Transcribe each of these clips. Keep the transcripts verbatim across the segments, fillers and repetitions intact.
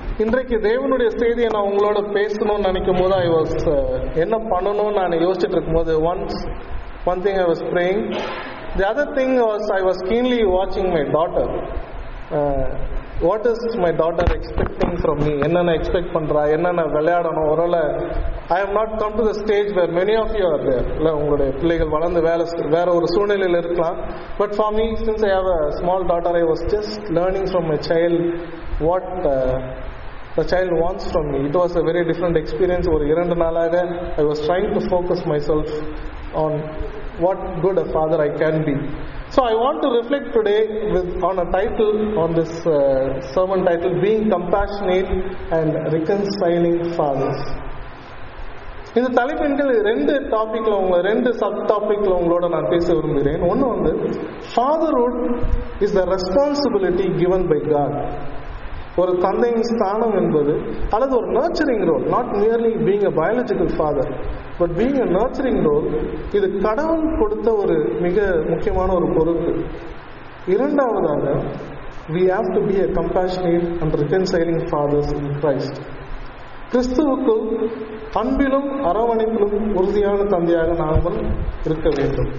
இன்றைக்கு தேவனுடைய செய்தியை நான் உங்களோட பேசணும்னு நினைக்கும் போது ஐ வாஸ் என்ன பண்ணணும்னு நான் யோசிச்சுட்டு இருக்கும்போது once one thing I was praying. The other thing was I was keenly வாட்சிங் my daughter. What is my daughter expecting from me? என்னென்ன எக்ஸ்பெக்ட் பண்ணுறா, என்னென்ன விளையாடணும். ஒருவேளை I have not come to the stage where many of you are there. இல்லை, உங்களுடைய பிள்ளைகள் வளர்ந்து வேலை வேற ஒரு சூழ்நிலையில் இருக்கலாம். But for me, since I have a small daughter, I was just learning from my child what the child wants from me. It was a very different experience. ஒரு இரண்டு நாளாக I was trying to focus myself on what good a father I can be. So I want to reflect today with on a title, on this uh, sermon title, being compassionate and reconciling fathers. இந்த தலைப்பின்கள் ரெண்டு டாபிக்ல உங்க ரெண்டு sub டாபிக்ல உங்களோட நான் பேச விரும்புகிறேன். ஒன்று வந்து fatherhood is the responsibility given by God. ஒரு தந்தையின் ஸ்தானம் என்பது அல்லது ஒரு nurturing role, not merely being a biological father, but being a nurturing role, இது கடவுள் கொடுத்த ஒரு மிக முக்கியமான ஒரு பொறுப்பு. இரண்டாவதாக, we have to be a compassionate and reconciling fathers in Christ. கிறிஸ்துவுக்குள் அன்பிலும் அரவணைப்பிலும் உறுதியான தந்தையாக நாங்கள் இருக்க வேண்டும்.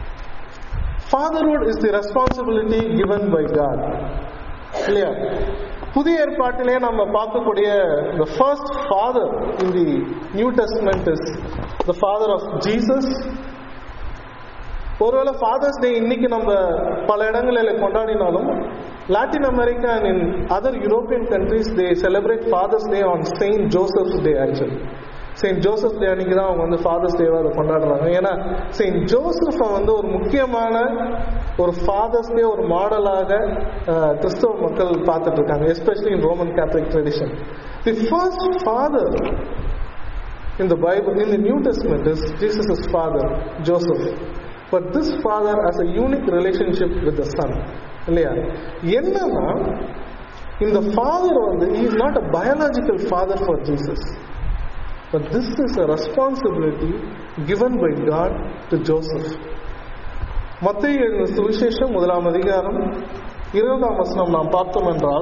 Fatherhood is the responsibility given by God. இல்லையா? புதிய ஏற்பாட்டிலே நம்ம பார்க்கக்கூடிய the first father in the New Testament is the father of Jesus. ஒருவேளை ஃபாதர்ஸ் டே இன்னைக்கு நம்ம பல இடங்களில் கொண்டாடினாலும் Latin America and in other European countries they celebrate Father's Day on Saint Joseph's Day. Actually Saint Joseph Day அன்னைக்கு தான் அவங்க வந்து ஃபாதர்ஸ் டேவை அதை கொண்டாடுறாங்க. ஏன்னா செயின்ட் ஜோசப் வந்து ஒரு முக்கியமான ஒரு ஃபாதர்ஸ் டே ஒரு மாடலாக கிறிஸ்தவ மக்கள் பார்த்துட்டு இருக்காங்க, especially in Roman Catholic tradition. The first father in the Bible, in the New Testament is Jesus father Joseph. But this father has a unique relationship with the son. இல்லையா? என்னன்னா இந்த ஃபாதர் வந்து he is not a biological father for Jesus. But this is a responsibility given by God to Joseph. மத்தேயு எழுதின சுவிசேஷம் முதலாம் அதிகாரம் இருபதாம் வசனம் நாம் பார்த்தோம் என்றால்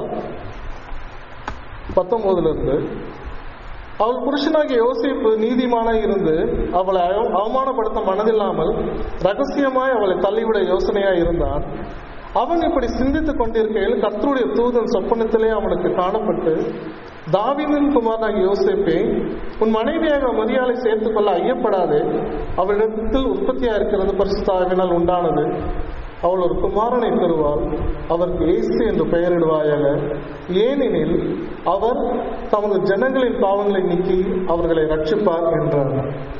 பத்தொன்பதுல இருந்து, அவள் புருஷனாகிய யோசேப்பு நீதிமானாய் இருந்து அவளை அவமானப்படுத்த மனதில்லாமல் ரகசியமாய் அவளை தள்ளிவிட யோசனையாய் இருந்தான். அவன் இப்படி சிந்தித்துக் கொண்டிருக்கையில் கர்த்தருடைய தூதன் சொப்பனத்திலே அவனுக்கு காணப்பட்டு, தாவீதின் குமாரனாகிய யோசேப்பே, உன் மனைவியாக மரியாளை சேர்த்துக் கொள்ள ஐயப்படாதே, அவளிடத்தில் உற்பத்தியா இருக்கிறது பரிசுத்த ஆவியினால் உண்டானது. அவள் ஒரு குமாரனை பெறுவாள், அவருக்கு இயேசு என்று பெயரிடுவாயாக, ஏனெனில் அவர் தமது ஜனங்களின் பாவங்களை நீக்கி அவர்களை ரட்சிப்பார் என்றார்.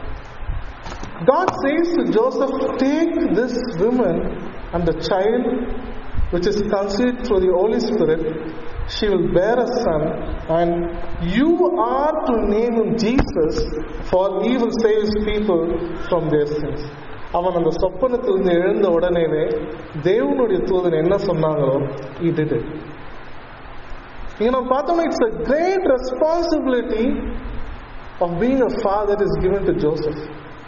God says to Joseph, take this woman and the child which is conceived through the Holy Spirit, she will bear a son, and you are to name him Jesus, for he will save his people from their sins. அவன் அந்த சொப்பனத்திலிருந்து எழுந்த உடனேவே தேவனுடைய தூதன் என்ன சொன்னாங்களோ he did it. இங்க நம்ம பார்த்தோம்னா it's a great responsibility of being a father is given to Joseph.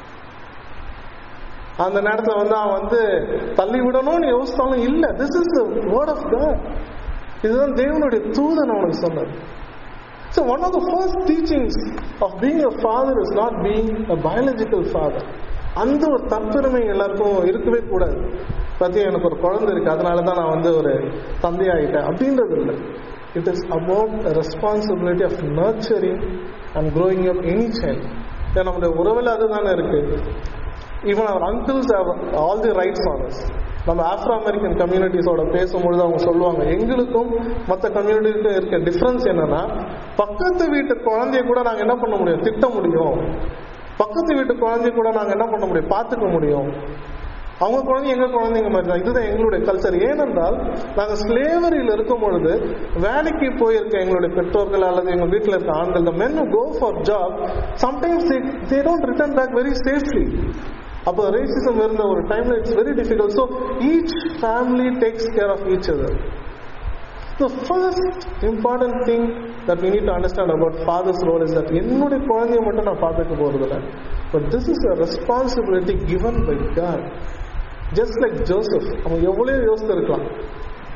அந்த நேரத்துல வந்து அவன் வந்து தள்ளி விடணும்னு யோசித்தாலும் இல்ல, this is the word of God. இதுதான் தேவனுடைய தூதன் அவனுக்கு சொன்னது. So one of the first teachings of being a father is not being a biological father. அந்த ஒரு தற்பெருமை எல்லாருக்கும் இருக்கவே கூடாது. பத்தி எனக்கு ஒரு குழந்தை இருக்கு, அதனாலதான் நான் வந்து ஒரு தந்தையாயிட்டேன் அப்படின்றது இல்லை. It is about a responsibility of nurturing and growing up any child. நம்முடைய உறவில் அதுதானே இருக்கு. Even our uncles have all the rights on us. நம்ம ஆப்ரோ அமெரிக்கன் கம்யூனிட்டிஸோட பேசும்பொழுது அவங்க சொல்லுவாங்க, எங்களுக்கும் மற்ற கம்யூனிட்டிக்கும் இருக்க டிஃபரன்ஸ் என்னன்னா, பக்கத்து வீட்டு குழந்தைய கூட நாங்கள் என்ன பண்ண முடியும், திட்ட முடியும். பக்கத்து வீட்டு குழந்தைய கூட நாங்கள் என்ன பண்ண முடியும், பார்த்துக்க முடியும். அவங்க குழந்தை எங்க குழந்தைங்க மாதிரி தான். இதுதான் எங்களுடைய கல்ச்சர். ஏனென்றால் நாங்கள் ஸ்லேவரியில் இருக்கும் பொழுது வேலைக்கு போயிருக்க எங்களுடைய பெற்றோர்கள் அல்லது எங்கள் வீட்டில் இருக்க ஆண்கள், the men who go for job sometimes they, they don't return back very safely. அப்போ ரேசிசம் இருந்த ஒரு டைம்ல it's very difficult. So each family takes care of each other. The first important thing that we need to understand about father's role is that என்னுடைய குழந்தைய மட்டும் நான் பார்த்துக்க போறதில்ல, but this is a responsibility given by God. Just like Joseph, அவன் எவ்வளவு யோசித்து இருக்கலாம்,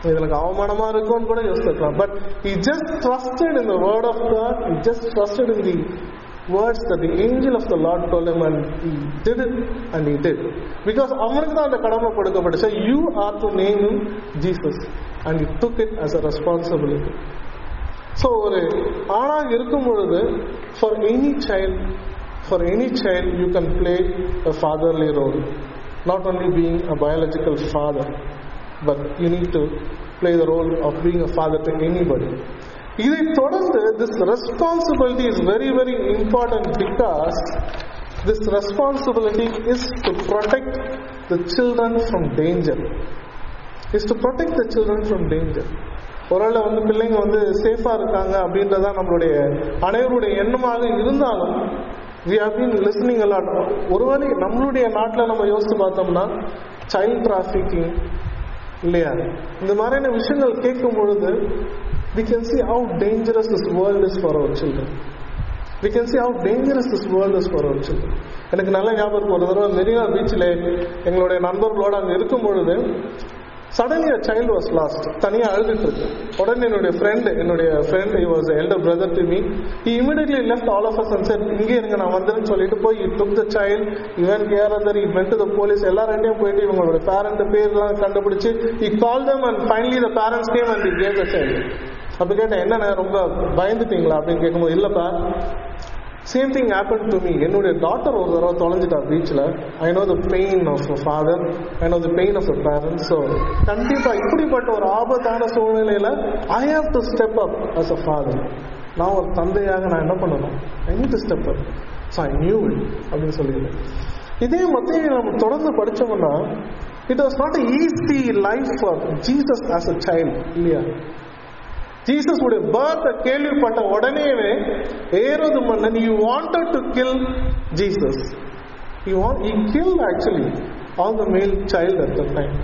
இதுக்கு அவமானமா இருக்கும்னு கூட யோசிச்சிருக்கலாம். But he just trusted in the word of God. He just trusted in the words that the angel of the Lord told him, and he did it, and he did. Because அவனுக்கு தான் அந்த கடமை கொடுக்கப்பட்டுச்சு. You are to name him Jesus, and he took it as a responsibility. So ஒரு ஆணாக இருக்கும் பொழுது for any child, for any child you can play a fatherly role. Not only being a biological father, but you need to play the role of being a father to anybody. இதை தொடர்ந்து this responsibility is very very important, because this responsibility is to protect the children from danger. Is to protect the children from danger. ஒருவேளை வந்து பிள்ளைங்க வந்து சேஃபா இருக்காங்க அப்படின்றதா நம்மளுடைய அனைவருடைய எண்ணமாக இருந்தாலும் we have been listening a lot. ஒருவேளை நம்மளுடைய நாட்டில் நம்ம யோசித்து பார்த்தோம்னா சைல்ட் டிராஃபிக்கிங் இல்லையா, இந்த மாதிரியான விஷயங்கள் கேட்கும் பொழுது we can see how dangerous this world is for our children. We can see how dangerous this world is for our children. எனக்கு நல்ல ஞாபகம், ஒரு தடவை மெரினா பீச்சில் எங்களுடைய நண்பர்களோடு அங்கே இருக்கும் பொழுது suddenly a child was lost. தனியா அழுதுட்டு இருக்கு. உடனே என்னுடைய ஃப்ரெண்ட் என்னுடைய friend he was the elder brother to me. He immediately left all of us and said, இங்கே இருங்க நான் வந்துன்னு சொல்லிட்டு போய் he took the child, he went here and there, he went to the police. எல்லாரையும் போயிட்டு இவங்களோட பேரண்ட் பேர்லாம் கண்டுபிடிச்சு he called them, and finally the parents came and he gave the child. அப்படி கேட்டேன், என்ன ரொம்ப பயந்துட்டீங்களா அப்படின்னு கேட்கும்போது, இல்லப்பா same thing happen to me. என்னுடைய டாட்டர் ஒரு தடவை தொலைஞ்சிட்டா பீச்சில். I know the pain of a father, I know the pain of a parents. So கண்டிப்பாக இப்படிப்பட்ட ஒரு ஆபத்தான சூழ்நிலையில் I have to step up as a father. நான் ஒரு தந்தையாக நான் என்ன பண்ணணும், I need to step up. So I knew it அப்படின்னு சொல்லிடுறேன். இதே மத்திய நம்ம தொடர்ந்து படித்தோம்னா it was not easy life for Jesus as a child இல்லையா. ஜீசஸ் உடைய பர்த் கேள்விப்பட்ட உடனேவே ஏரோது மன்னன் he wanted to kill Jesus. He want, he killed actually all the male child at the time.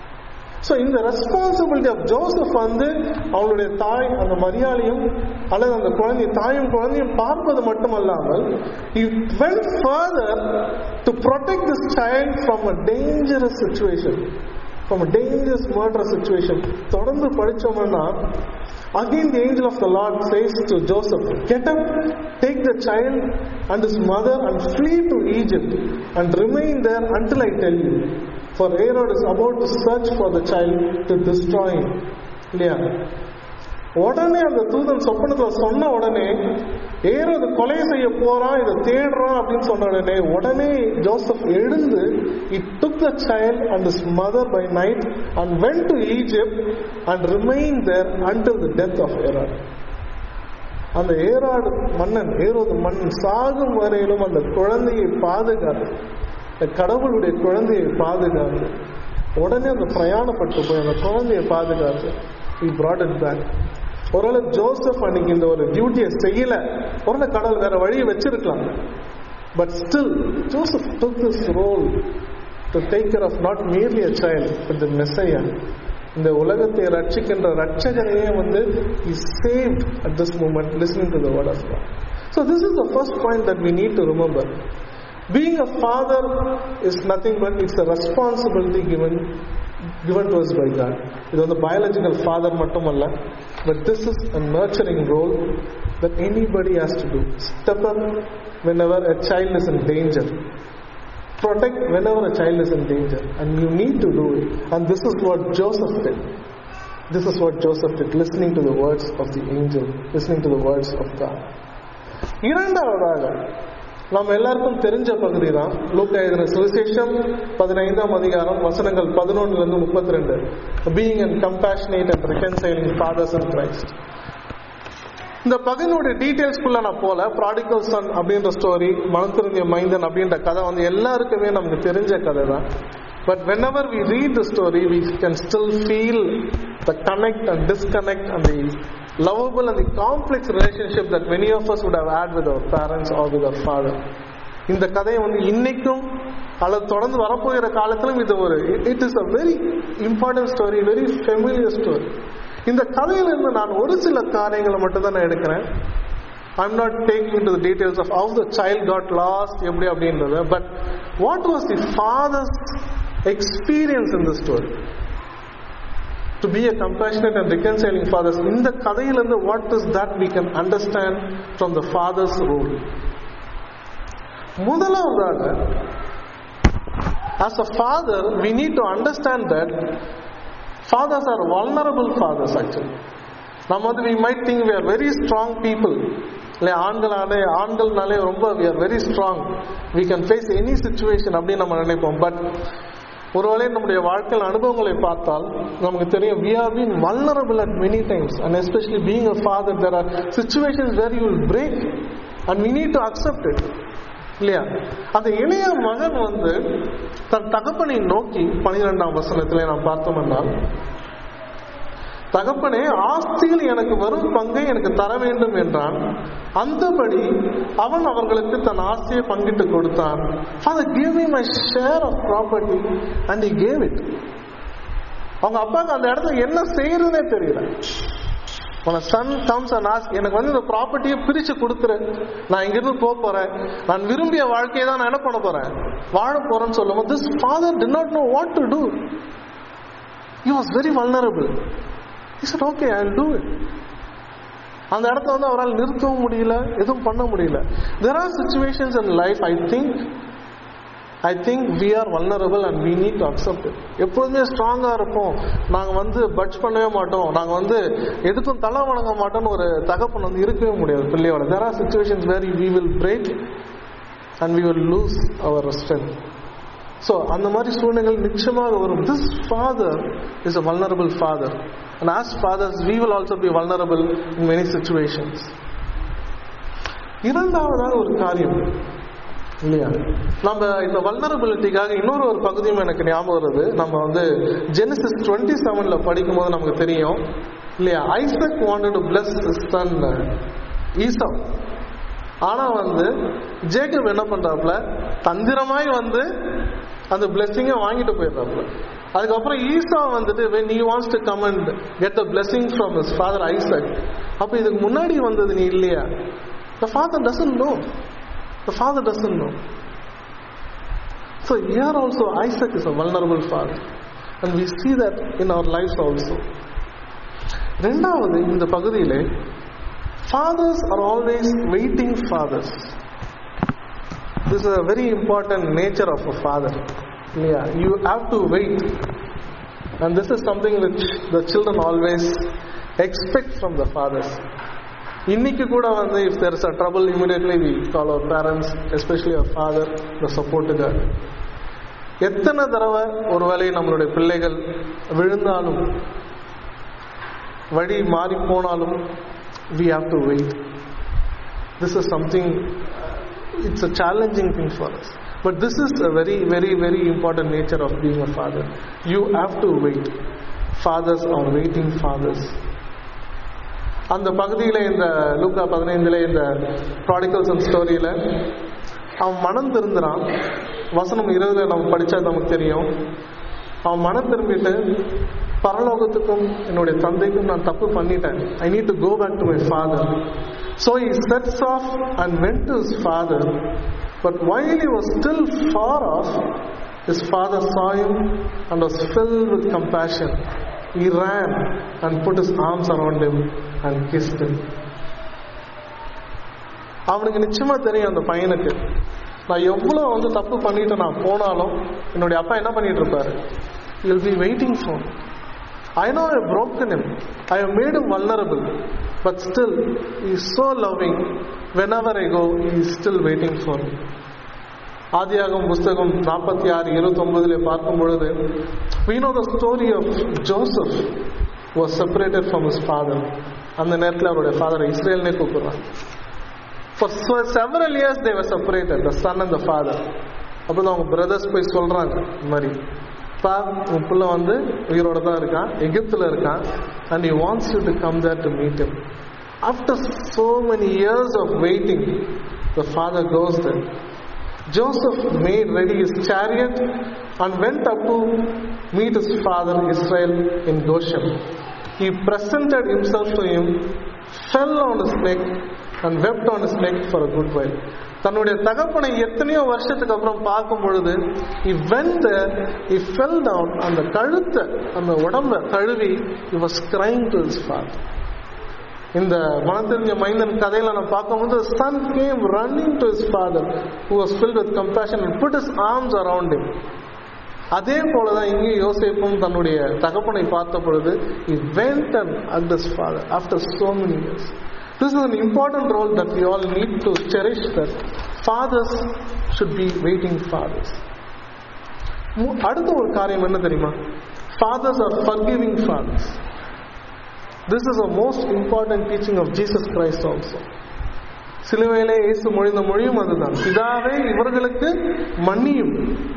So in the responsibility of Joseph வந்து அவளுடைய தாய் அந்த மரியாளையும் அல்லது அந்த குழந்தை தாயும் குழந்தையும் பார்ப்பது மட்டுமல்லாமல் he went further to protect this child from a dangerous situation, from a dangerous murder situation. தொடர்ந்து படிச்சோம்னா again the angel of the Lord says to Joseph, get up, take the child and his mother and flee to Egypt and remain there until I tell you, for Herod is about to search for the child to destroy him. இல்லையா, உடனே அந்த தூதன் சொப்பனத்துல சொன்ன உடனே ஏரோது கொலை செய்ய போறான், இதை தேடுறான் அப்படின்னு சொன்ன உடனே உடனே ஜோசப் எழுந்து he took the child and his mother by night and went to Egypt and remained there until the death of Herod. அந்த ஏரோது மன்னன் ஏரோது மன்னன் சாகும் வரையிலும் அந்த குழந்தையை பாதுகாத்து, கடவுளுடைய குழந்தையை பாதுகாத்து, உடனே அந்த பிரயாணப்பட்டு போய் அந்த குழந்தையை பாதுகாத்து he brought it back. ஒருவேளை ஜோசப் அன்னைக்கு இந்த ஒரு டியூட்டியை செய்யல, ஒருவேளை கடவுள் வேற வழியை வச்சிருக்கலாம். But still Joseph took this role to take care of not merely a child but the Messiah. இந்த உலகத்தை ரட்சிக்கின்ற ரட்சகரையே வந்து he saved at this moment listening to the word of God. So this is the first point that we need to remember. Being a father is nothing but it's a responsibility given given to us by God. இது வந்து biological father மட்டுமல்ல, but this is a nurturing role that anybody has to do. Step up whenever a child is in danger. Protect whenever a child is in danger, and you need to do it. And this is what Joseph did. This is what Joseph did, listening to the words of the angel, listening to the words of God. இரண்டாவதாக நாம் எல்லாருக்கும் தெரிஞ்ச பகுதி தான் லூக்கா எழுதின சுவிசேஷம் பதினைந்தாம் அதிகாரம் வசனங்கள் பதினொன்னுல இருந்து முப்பத்தி ரெண்டு. Being and compassionate and reconciling fathers in Christ. இந்த பகுதியோட டீடைல்ஸ்குள்ள நான் போல, ப்ராடிகல் சன் அப்படின்ற ஸ்டோரி, மனம் திரும்பிய மைந்தன் அப்படின்ற கதை வந்து எல்லாருக்குமே நமக்கு தெரிஞ்ச கதை தான். But whenever we read the story, we can still feel the connect and disconnect and the lovable and the complex relationship that many of us would have had with our parents or with our father. இந்த கதையை வந்து இன்னைக்கும் அல்லது தொடர்ந்து வரப்போகிற காலத்திலும் இது ஒரு it is a very important story, very familiar story. இந்த கதையிலிருந்து நான் ஒரு சில காரியங்களை மட்டும் தான் நான் எடுக்கிறேன். I'm not taking into the details of how the child got lost எப்படி அப்படின்றது, but what was the father's experience in the story? to be a compassionate and reconciling fathers. இந்த கதையிலிருந்து what is that we can understand from the father's role? முதலாவதாக, as a father we need to understand that fathers are vulnerable fathers actually. நம்ம வந்து we might think we are very strong people. இல்லை ஆண்களாலே ஆண்கள்னாலே ரொம்ப we are very strong, we can face any situation அப்படின்னு நம்ம நினைப்போம். But ஒருவேளை நம்முடைய வாழ்க்கையில் அனுபவங்களை பார்த்தால் நமக்கு தெரியும் we have been vulnerable at many times, and especially being a father there are situations where you will break and we need to accept it. இல்லையா? அந்த இளைய மகன் வந்து தன் தகப்பனை நோக்கி பனிரெண்டாம் வசனத்திலே நாம் பார்த்தோம் என்றால், தகப்பனே ஆஸ்தியில் எனக்கு வரும் பங்கை எனக்கு தர வேண்டும் என்றான். அந்தபடி அவன் அவர்களுக்கு தன் ஆஸ்தியை பங்கிட்டு கொடுத்தான். Father, give me my share of property, and he gave it. அவங்க அப்பாவுக்கு அந்த இடத்துல என்ன செய்யறதுனே தெரியல. When a son comes and asks, எனக்கு வந்து இந்த ப்ராப்பர்ட்டியை பிரிச்சு கொடுத்துரு, நான் இங்கிருந்து போக போறேன், நான் விரும்பிய வாழ்க்கையை தான் நான் என்ன பண்ண போறேன், வாழ போறேன்னு சொல்லும்போது, this father did not know what to do. He was very vulnerable. He said, okay, I'll do it. அந்த இடத்துல வந்து அவரால் நிறுத்தவும் முடியல, எதுவும் பண்ண முடியல. There are situations in life, I think I think we are vulnerable and we need to accept it. எப்போதுமே ஸ்ட்ராங்கா இருப்போம், நாங்கள் வந்து பட்ஜ் பண்ணவே மாட்டோம், நாங்கள் வந்து எதுக்கும் தலை வணங்க மாட்டோம்னு ஒரு தகப்பன் வந்து இருக்கவே முடியாது பிள்ளையோட. There are situations where we will break and we will lose our strength. So அந்த மாதிரி சூழ்நிலைகள் நிச்சயமாக வரும். This father is a vulnerable father, and as fathers we will also be vulnerable in many situations. இரண்டாவதாக ஒரு காரியம் இல்லையா, நம்ம இந்த வல்னரபிலிட்டிக்காக இன்னொரு ஒரு பகுதியும் எனக்கு ஞாபகம் வருது. நம்ம வந்து ஜெனசிஸ் டுவெண்ட்டி செவன்ல படிக்கும் போது நமக்கு தெரியும் இல்லையா, Isaac wanted to bless his son Esau. ஆனா வந்து ஜேக்கப் என்ன பண்றாப்ல, தந்திரமாய் வந்து அந்த பிளெஸிங்கை வாங்கிட்டு போயிடுறாப்ல. அதுக்கப்புறம் ஈசா வந்துட்டு when he wants to come and get the blessing from his father Isaac, அப்ப இதுக்கு முன்னாடி வந்தது நீ இல்லையா? The father doesn't know. The father doesn't know. So here also Isaac is a vulnerable father, and we see that in our lives also. ரெண்டாவது, இந்த பகுதியிலே fathers are always waiting fathers. This is a very important nature of a father. Yeah, you have to wait, and this is something which the children always expect from the fathers. இன்னைக்கு கூட வந்து if there is a trouble, immediately we call our parents, especially our father, the support to that. எத்தனை தடவை ஒருவேளை நம்மளுடைய பிள்ளைகள் விழுந்தாலும் வழி மாறி போனாலும் we have to wait. This is something, it's a challenging thing for us, but this is a very very very important nature of being a father. You have to wait. Fathers are waiting fathers. அந்த பகுதியில் இந்த லூக்கா பதினைந்துல இந்த prodigal Sun ஸ்டோரியில அவன் மனம் திருந்துறான். வசனம் இருபதுல நம்ம படிச்சா நமக்கு தெரியும். அவன் மனம் திரும்பிட்டு பரலோகத்துக்கும் என்னுடைய தந்தைக்கும் நான் தப்பு பண்ணிட்டேன், I need to go back to my father. So he sets off and went to his father, but while he was still far off, his father saw him and was filled with compassion. He ran and put his arms around him and kissed him. அவனுக்கு நிச்சயமா தெரியும் அந்த பையனுக்கு, நான் எவ்வளவு வந்து தப்பு பண்ணிட்டு நான் போனாலும் என்னுடைய அப்பா என்ன பண்ணிட்டு இருப்பாரு, he will be waiting for me. I know I have broken him, I have made him vulnerable, but still he is so loving. Whenever I go, he is still waiting for me. ஆதியாகமம் புஸ்தகம் நாற்பத்தி ஆறு இருபத்தி ஒன்பதுல பார்க்கும் பொழுது we know the story of Joseph was separated from his father. அந்த நேரத்தில் அவருடைய ஃபாதர் இஸ்ரேல்னே கூப்பிடுறாங்க. For several years they were separated, the son and the father. அப்போ அவங்க பிரதர்ஸ் போய் சொல்றாங்க, இந்த மாதிரி பா உன் பிள்ளை வந்து உயிரோட தான் இருக்கான், எகிப்துல இருக்கான், and he wants you to come there to meet him. After so many years of waiting, the father goes there. Joseph made ready his chariot and went up to meet his father Israel in Goshen. He presented himself to him fell on his neck and wept on his neck for a good while. தன்னுடைய தகப்பனை எத்தனையோ வருஷத்துக்கு அப்புறம் பார்க்கும் பொழுது he went there, he fell down, அந்த கழுத்தை அந்த உடம்ப தழுவி he was crying to his father. இந்த மனத்தெரிஞ்ச மைந்தன் கதையில நான் பார்க்கும்போது son came running to his father who was filled with compassion and put his arms around him. அதே போலதான் இங்கே யோசேப்பும் தன்னுடைய தகப்பனை பார்த்த பொழுது he went and hugged his father after so many years. This is an important role that we all need to cherish, that fathers should be waiting fathers. அடுத்த ஒரு காரியம் என்ன தெரியுமா? Fathers are forgiving fathers. This is a most important teaching of Jesus Christ also. சிலுவையிலே இயேசு மொழிந்த மொழியும் அதுதான், பிதாவே இவர்களுக்கு மன்னியும்.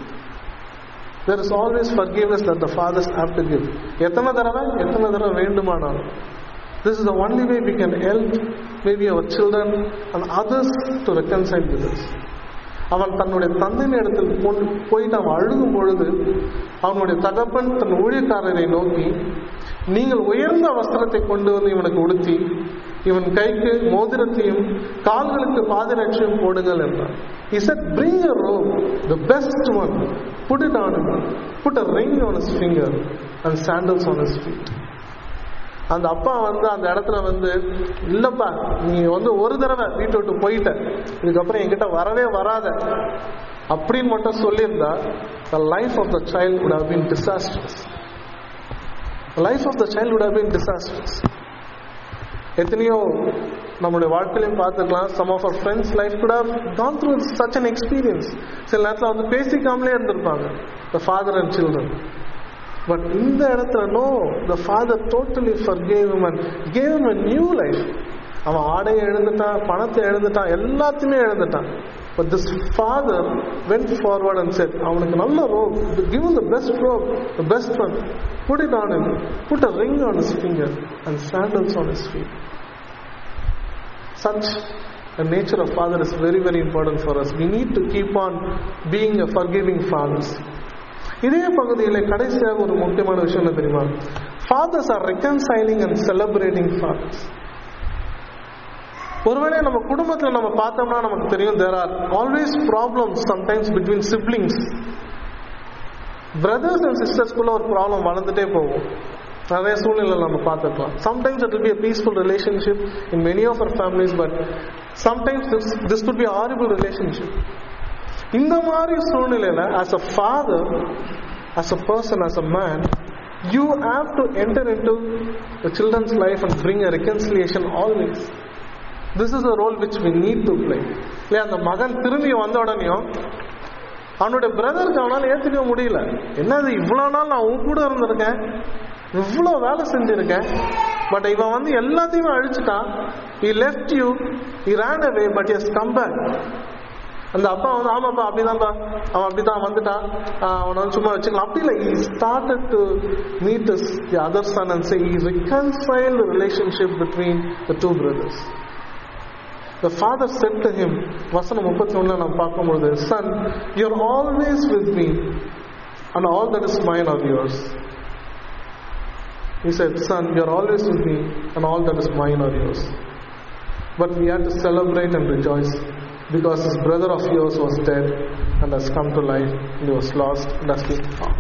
There is always forgiveness that the fathers have to give. எத்தனை தடவை எத்தனை தடவை வேண்டுமானாலும். This is the only way we can help maybe our children and others to reconcile with us. அவன் தன்னுடைய தந்தையின் இடத்தில் கொண்டு போயிட்டு அவன் அழுகும் பொழுது அவனுடைய தகப்பன் தன் ஊழியக்காரரை நோக்கி, நீங்கள் உயர்ந்த வஸ்திரத்தை கொண்டு வந்து இவனுக்கு உடுத்தி இவன் கைக்கு மோதிரத்தையும் கால்களுக்கு பாதரட்சையும் போடுங்கள் என்றான். He said, bring a robe, the best one, put it on him, put a ring on his finger and sandals on his feet. அந்த அப்பா வந்து அந்த இடத்துல வந்து, இல்லப்பா நீ வந்து ஒரு தடவை வீட்டை விட்டு போயிட்ட, இதுக்கப்புறம் என்கிட்ட வரவே வராத அப்படின்னு மட்டும் சொல்லியிருந்தா the life of the child would have been disastrous. The life of the child would have been disastrous. எத்தனையோ நம்முடைய வாழ்க்கையிலையும் பார்த்துக்கலாம், some of our friends life could have gone through such an experience. சில நேரத்தில் வந்து பேசிக்காமலே இருந்திருப்பாங்க, the father and children. But இந்த இடத்துல no, the father totally forgave him and gave him a new life. அவன் ஆடையை எழுந்துட்டான், பணத்தை எழுந்துட்டான், எல்லாத்தையுமே எழுந்துட்டான். But this father went forward and said, அவனுக்கு நல்ல robe, give him the best robe, the best one, put it on him, put a ring on his finger and sandals on his feet. Such a nature of father is very very important for us. We need to keep on being a forgiving fathers. இதே பகுதியில் கடைசியாக ஒரு முக்கியமான விஷயம் என்ன தெரியுமா? Fathers are reconciling and celebrating fathers. ஒருவேளை நம்ம குடும்பத்தில் நம்ம பார்த்தோம்னா நமக்கு தெரியும், there are always problems sometimes between siblings. Brothers and sisters குள்ள ஒரு ப்ராப்ளம் வளர்ந்துட்டே போகும். நிறைய சூழ்நிலை நம்ம பார்த்துக்கலாம். Sometimes it will be a peaceful relationship in many of our families, but sometimes this, this could be a horrible relationship. இந்த மாதிரி சூழ்நிலையில as a father, as a person, as a man, you have to enter into the children's life and bring a reconciliation always. This is a role which we need to play. இல்லையா, அந்த மகன் திரும்பி வந்த உடனேயும் அவனுடைய பிரதருக்கு அவனால் ஏற்றுக்க முடியல. என்னது, இவ்வளோ நாள் நான் உன் கூட இருந்திருக்கேன், இவ்வளோ வேலை செஞ்சிருக்கேன், பட் இவன் வந்து எல்லாத்தையுமே அழிச்சுட்டான். he left you, he ran away, but he has come back. அந்த அப்பா வந்து, ஆமாப்பா அப்படிதான்ப்பா, அவன் அப்படிதான் வந்துட்டான், அவனை வந்து சும்மா வச்சுக்கலாம் அப்படி இல்லை. he started to meet his, the other son and say he reconciled the relationship between the two brothers. The father said to him, வசனம் முப்பத்தி ஒண்ணுல நாம் பார்க்கும்பொழுது, son, you are always with me and all that is mine are yours. He said, son, you are always with me and all that is mine are yours. But we had to celebrate and rejoice because this brother of yours was dead and has come to life, and he was lost and has been found.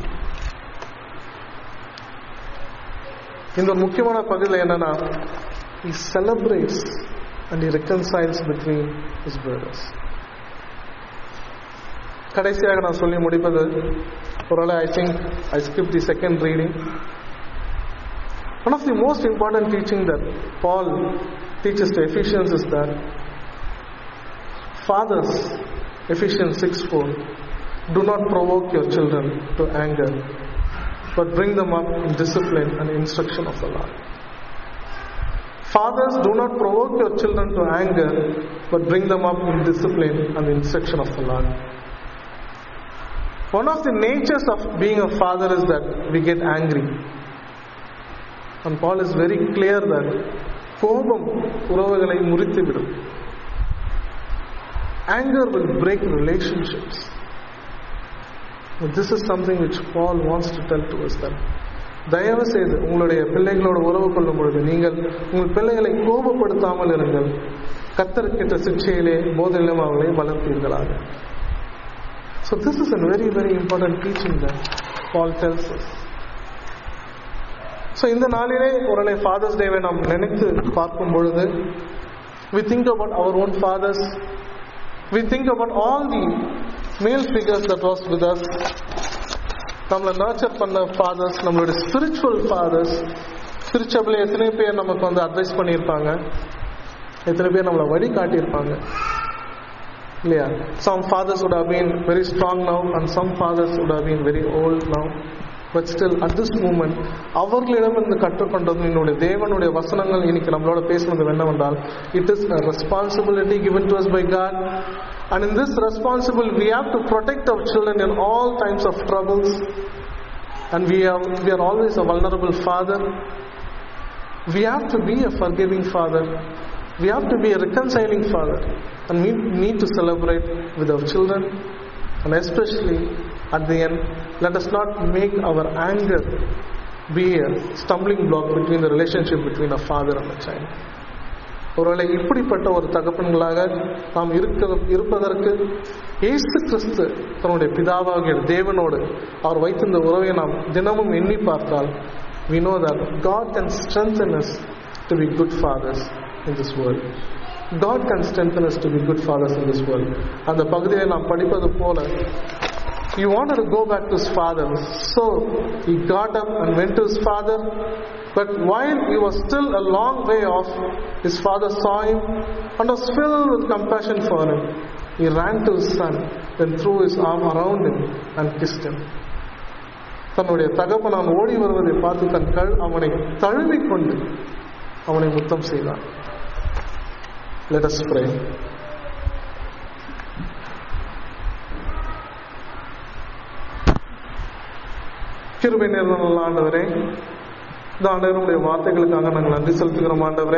இந்த முக்கியமான பகுதியில் என்னன்னா, he celebrates and he reconciles between his brothers. கடைசியாக நான் சொல்லி முடிப்பது, ஒருவேளை I think I skipped the second reading. One of the most important teaching that Paul teaches to Ephesians is that fathers, Ephesians six four, do not provoke your children to anger, but bring them up in discipline and instruction of the Lord. Fathers, do not provoke your children to anger, but bring them up in discipline and instruction of the Lord. One of the natures of being a father is that we get angry. And Paul is very clear that கோபம் உறவுகளை முறித்துவிடும். Anger will break relationships. But this is something which Paul wants to tell to us, that தயவு செய்து உங்களுடைய பிள்ளைகளோடு உறவு கொள்ளும் பொழுது நீங்கள் உங்கள் பிள்ளைகளை கோபப்படுத்தாமல் இருங்கள். கர்த்தர்கிட்ட சிக்ஷையிலே போதனையிலும் அவர்களை வளர்ப்பீர்களாக. So this is a very very important teaching that Paul tells us. So இந்த நாளிலே ஒரு ஃபாதர்ஸ் டேவை நாம் நினைத்து பார்க்கும் பொழுது we think about our own fathers, we think about all the male figures that was with us, நம்மளை nurture பண்ண ஃபாதர்ஸ், நம்மளுடைய ஸ்பிரிச்சுவல் ஃபாதர்ஸ். திருச்சபையில் எத்தனை பேர் நமக்கு வந்து அட்வைஸ் பண்ணியிருப்பாங்க, எத்தனை பேர் நம்மளை வழி காட்டியிருப்பாங்க இல்லையா? Some fathers would have been very strong now and some fathers would have been very old now, but still at this moment அவர்களிடம் இருந்து கற்றுக்கொண்டது என்னுடைய தேவனுடைய வசனங்கள் இன்னைக்கு நம்மளோட பேசுனது என்னவென்றால், it is a responsibility given to us by God, and in this responsibility we have to protect our children in all times of troubles, and we are we are always a vulnerable father. We have to be a forgiving father, we have to be a reconciling father, and we need to celebrate with our children. And especially at the end, let us not make our anger be a stumbling block between the relationship between a father and a child. ஒருவேளை இப்படிப்பட்ட ஒரு தகப்பன்களாக நாம் இருக்க இருப்பதற்கு இயேசு கிறிஸ்து தன்னுடைய பிதாவாகிய தேவனோடு அவர் வைத்திருந்த உறவை நாம் தினமும் எண்ணி பார்த்தால், we know that God can strengthen us to be good fathers in this world. God can strengthen us to be good fathers in this world. அந்த பகுதியை நாம் படிப்பது போல, he wanted to go back to his father, so he got up and went to his father. But while he was still a long way off, his father saw him and was filled with compassion for him. He ran to his son, then threw his arm around him and kissed him. தன்னுடைய தகப்பனான் ஓடி வருவதை பார்த்து தன் கல் அவனை தழுவிக்கொண்டு அவனை முத்தம் செய்தான். Let us pray. கிருபை நிறைந்த ஆண்டவரே, இந்த ஆண்டவருடைய வார்த்தைகளுக்காக நாங்கள் நன்றி செலுத்துகிறோம். ஆண்டவரே,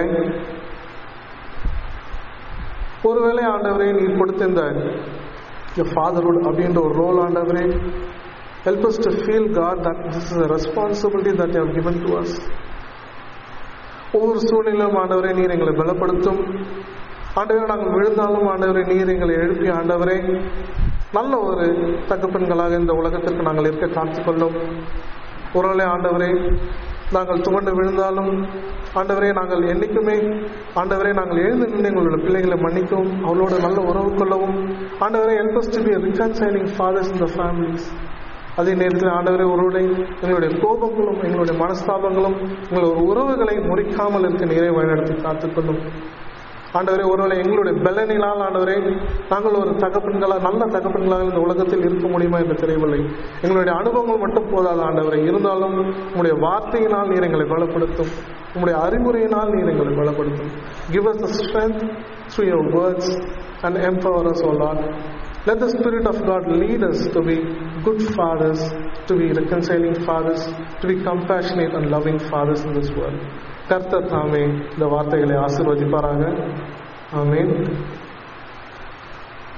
ஒருவேளை ஆண்டவரே நீர் கொடுத்த இந்த ஃபாதர்ஹுட் அப்படின்ற ஒரு ரோல், ஆண்டவரே, help us to feel God that this is a responsibility that you have given to us. ஒவ்வொரு சூழ்நிலையிலும் ஆண்டவரே நீர் எங்களை பலப்படுத்தும். ஆண்டவரே, நாங்கள் விழுந்தாலும் ஆண்டவரே நீர் எங்களை எழுப்பி ஆண்டவரே நல்ல ஒரு தகப்பன்களாக இந்த உலகத்திற்கு நாங்கள் இருக்க காத்துக்கொள்ளும். ஒருவேளை ஆண்டவரே நாங்கள் துவண்டு விழுந்தாலும் ஆண்டவரே நாங்கள் என்னைக்குமே ஆண்டவரே நாங்கள் எழுந்து நின்று எங்களுடைய பிள்ளைகளை மன்னிக்கவும், அவளோட நல்ல உறவு கொள்ளவும். ஆண்டவரே, help us to be reconciling fathers in the families. அதே நேரத்தில் ஆண்டவரே ஒருவரை எங்களுடைய கோபங்களும் எங்களுடைய மனஸ்தாபங்களும் எங்களுடைய உறவுகளை முறிக்காமல் இருக்க நீரை வழிநடத்தி காத்துக்கொள்ளும். ஆண்டவரே, ஒருவேளை எங்களுடைய பலனினால் ஆண்டவரே நாங்கள் ஒரு தகப்பன்களாக நல்ல தகப்பன்களாக இந்த உலகத்தில் இருக்க முடியுமா என்று தெரியவில்லை. எங்களுடைய அனுபவங்கள் மட்டும் போதாது ஆண்டவரே, இருந்தாலும் உங்களுடைய வார்த்தையினால் நீர் எங்களை பலப்படுத்தும், உங்களுடைய அறிமுறையினால் நீர் எங்களை பலப்படுத்தும். Give us the strength through your words and empower us, O Lord. Let the Spirit of God lead us to be good fathers, to be reconciling fathers, to be compassionate and loving fathers in this world. கர்த்தர் தாமே இந்த வார்த்தைகளை ஆசீர்வதிப்பாராக. ஆமென்.